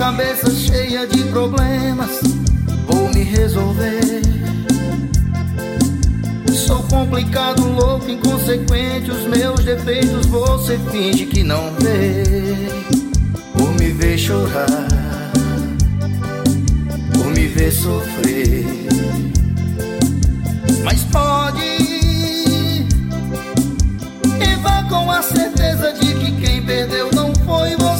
cabeça cheia de problemas, vou me resolver. Sou complicado, louco, inconsequente, os meus defeitos você finge que não vê. Por me ver chorar, por me ver sofrer. Mas pode ir, e vá com a certeza de que quem perdeu não foi você.